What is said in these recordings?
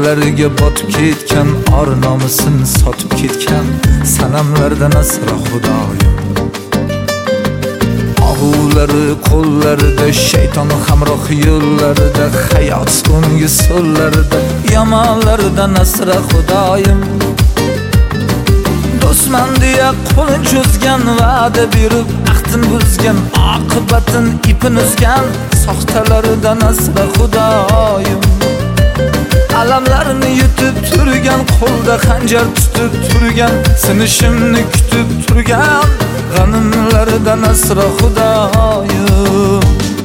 Gunohlarga botib ketgan, or nomusini sotib ketgan sanamlardan asra Xudoyim. Og'ulari qo'llarida, shayton hamroh yo'llarida, hayot so'nggi so'llarida, yomonlardan asra Xudoyim. Do'stman deya qo'lin cho'zgan, va'da berib ahdin buzgan, oqibatin ipin uzgan soxtalaridan asra Xudoyim. Alamlarni yutib turgan, qo'lda xanjar tutib turgan, sinishimni kutib turgan g'animlardan asra Xudoyim.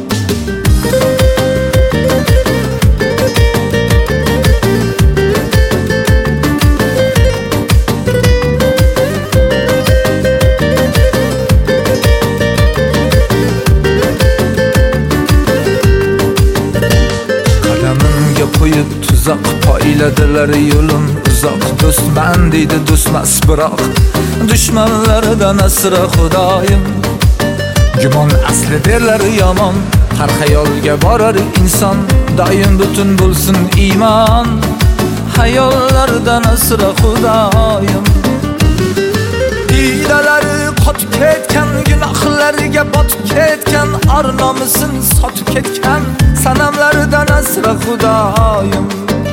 Qadamimga qo'yib tuzoq poyladilar, yo'lim uzoq. Do'stman deydi, do'stmas biroq dushmanlaridan asra Xudoyim. Gumon asli derlar yomon, har xayolga borar inson, doim butun bo'lsin iymon, hayollardan asra Xudoyim. Diydalari qotib ketgan, gunohlariga botib ketgan, or nomusini sotib ketgan sanamlaridan asra Xudoyim.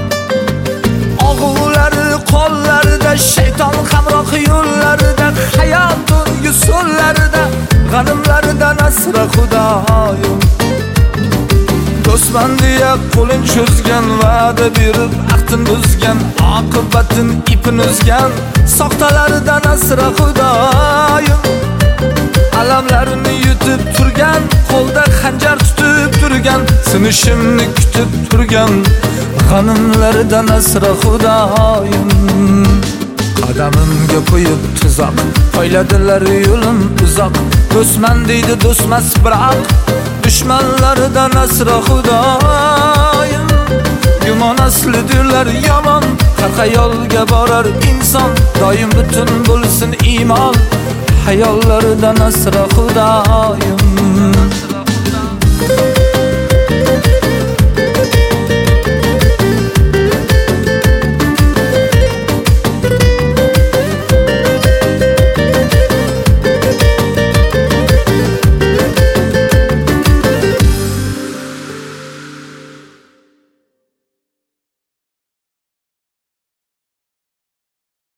Og'ulari qo'llarida, shayton hamroh yo'llarida, hayot so'nggi so'llarida, g'animlaridan asra Xudoyim. Do'stman deya qo'lin cho'zgan, va'da berib ahdin buzgan, oqibatin ipin uzgan soxtalaridan asra Xudoyim. Alamlarini yutib turgan, qo'lda xanjar tutib turgan, sinishimni kutib turgan g'animlaridan asra Xudoyim. Qadamimga qo'yib tuzoq poyladilar, yo'lim uzoq. Do'stman deydi, do'stmas biroq dushmanlaridan asra Xudoyim. Gumon asli derlar yomon, har xayolga borar inson, doim butun bo'lsin iymon, hayollaridan asra Xudoyim.